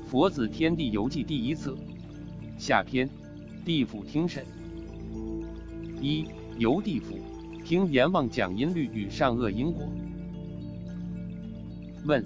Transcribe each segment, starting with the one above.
佛子天地游记第1册下篇，地府听审。1. 游地府，听阎王讲阴律与善恶因果。问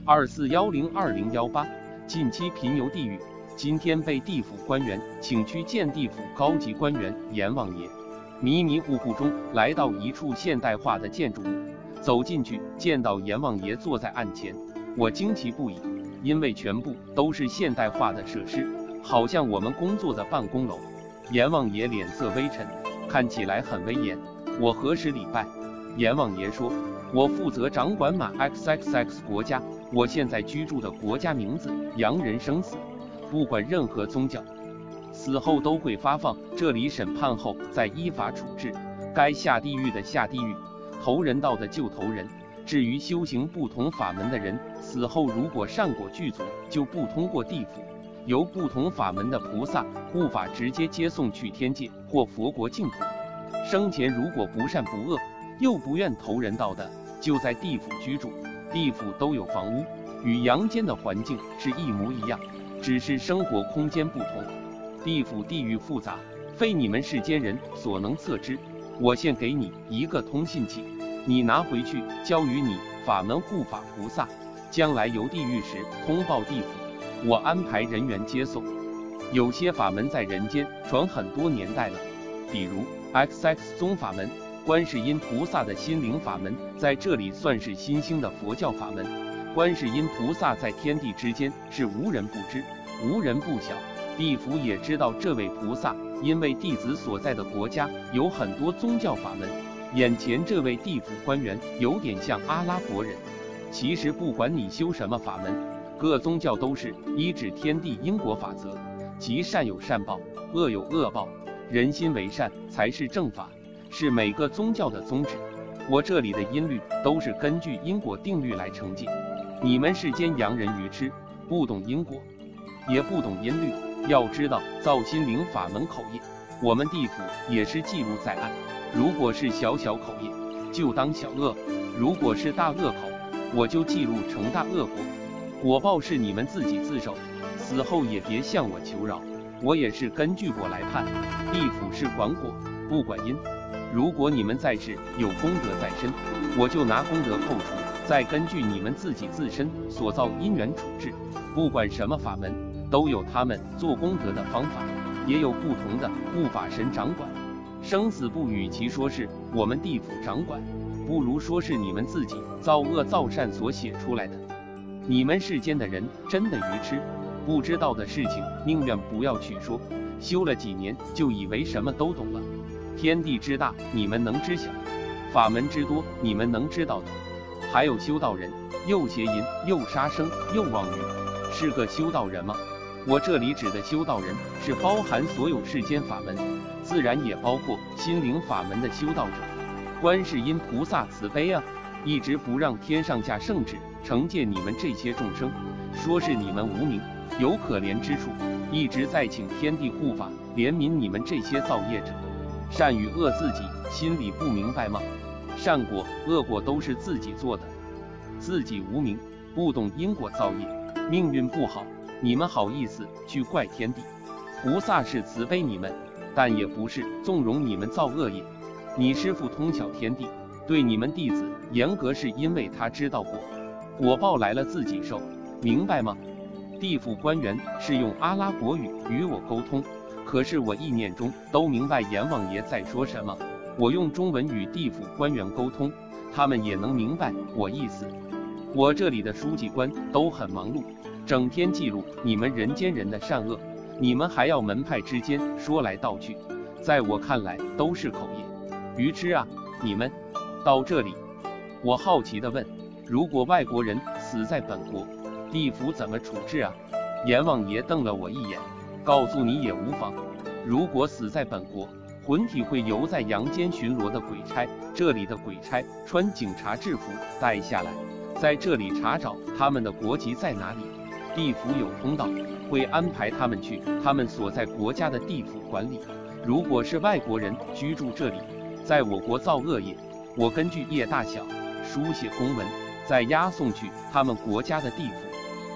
24102018，近期频游地狱，今天被地府官员请去见地府高级官员阎王爷。迷迷糊糊中来到一处现代化的建筑物，走进去见到阎王爷坐在案前，我惊奇不已，因为全部都是现代化的设施，好像我们工作的办公楼。阎王爷脸色微沉，看起来很威严。我何时礼拜？阎王爷说，我负责掌管满 XXX 国家，我现在居住的国家名字洋人生死，不管任何宗教，死后都会发放，这里审判后再依法处置，该下地狱的下地狱，投人道的就投人。至于修行不同法门的人，死后如果善果具足，就不通过地府，由不同法门的菩萨护法直接接送去天界或佛国净土。生前如果不善不恶，又不愿投人道的，就在地府居住。地府都有房屋，与阳间的环境是一模一样，只是生活空间不同。地府地狱复杂，非你们世间人所能测知。我现给你一个通信器，你拿回去交于你法门护法菩萨，将来游地狱时通报地府，我安排人员接送。有些法门在人间传很多年代了，比如 XX 宗法门，观世音菩萨的心灵法门，在这里算是新兴的佛教法门。观世音菩萨在天地之间是无人不知，无人不晓，地府也知道这位菩萨，因为弟子所在的国家有很多宗教法门。眼前这位地府官员有点像阿拉伯人。其实不管你修什么法门，各宗教都是依止天地因果法则，即善有善报，恶有恶报，人心为善才是正法，是每个宗教的宗旨。我这里的音律都是根据因果定律来惩戒。你们世间洋人愚痴，不懂因果，也不懂音律，要知道造心灵法门口业，我们地府也是记录在案。如果是小小口业，就当小恶；如果是大恶口，我就记录成大恶果。果报是你们自己自受，死后也别向我求饶，我也是根据果来判。地府是管果，不管因。如果你们在世有功德在身，我就拿功德扣除，再根据你们自己自身所造因缘处置。不管什么法门，都有他们做功德的方法，也有不同的护法神掌管。生死簿与其说是我们地府掌管，不如说是你们自己造恶造善所写出来的。你们世间的人真的愚痴，不知道的事情宁愿不要去说，修了几年就以为什么都懂了。天地之大，你们能知晓；法门之多，你们能知道的。还有修道人，又邪淫，又杀生，又妄语，是个修道人吗？我这里指的修道人，是包含所有世间法门，自然也包括心灵法门的修道者。观世音菩萨慈悲啊，一直不让天上下圣旨惩戒你们这些众生，说是你们无名，有可怜之处，一直在请天地护法怜悯你们这些造业者。善与恶自己心里不明白吗？善果恶果都是自己做的，自己无名，不懂因果造业，命运不好，你们好意思去怪天地？菩萨是慈悲你们，但也不是纵容你们造恶业。你师父通晓天地，对你们弟子严格，是因为他知道果报来了自己受，明白吗？地府官员是用阿拉伯语与我沟通，可是我意念中都明白阎王爷在说什么。我用中文与地府官员沟通，他们也能明白我意思。我这里的书记官都很忙碌，整天记录你们人间人的善恶，你们还要门派之间说来道去，在我看来都是口业。愚痴啊，你们！到这里，我好奇地问，如果外国人死在本国，地府怎么处置啊？阎王爷瞪了我一眼，告诉你也无妨。如果死在本国，魂体会由在阳间巡逻的鬼差，这里的鬼差穿警察制服带下来，在这里查找他们的国籍在哪里。地府有通道，会安排他们去他们所在国家的地府管理。如果是外国人居住这里，在我国造恶业，我根据业大小书写公文，再押送去他们国家的地府。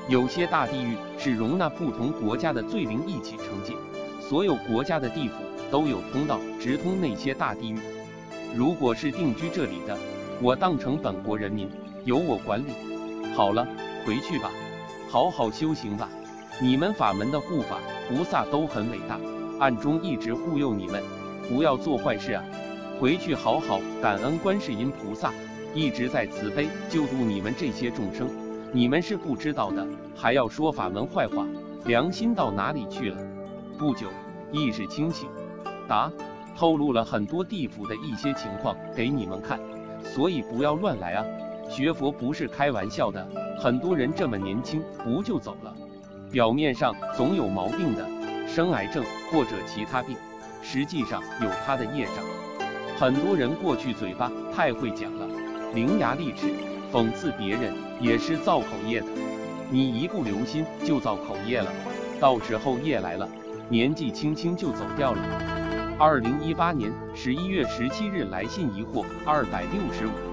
有些大地狱是容纳不同国家的罪灵一起惩戒，所有国家的地府都有通道直通那些大地狱。如果是定居这里的，我当成本国人民，由我管理。好了，回去吧，好好修行吧。你们法门的护法菩萨都很伟大，暗中一直护佑你们，不要做坏事啊！回去好好感恩观世音菩萨，一直在慈悲救度你们这些众生。你们是不知道的，还要说法门坏话，良心到哪里去了？不久，意识清醒，答，透露了很多地府的一些情况给你们看，所以不要乱来啊！学佛不是开玩笑的，很多人这么年轻不就走了？表面上总有毛病的，生癌症或者其他病，实际上有他的业障。很多人过去嘴巴太会讲了，伶牙俐齿，讽刺别人，也是造口业的。你一不留心就造口业了，到时候业来了，年纪轻轻就走掉了。2018年11月17日来信疑惑265。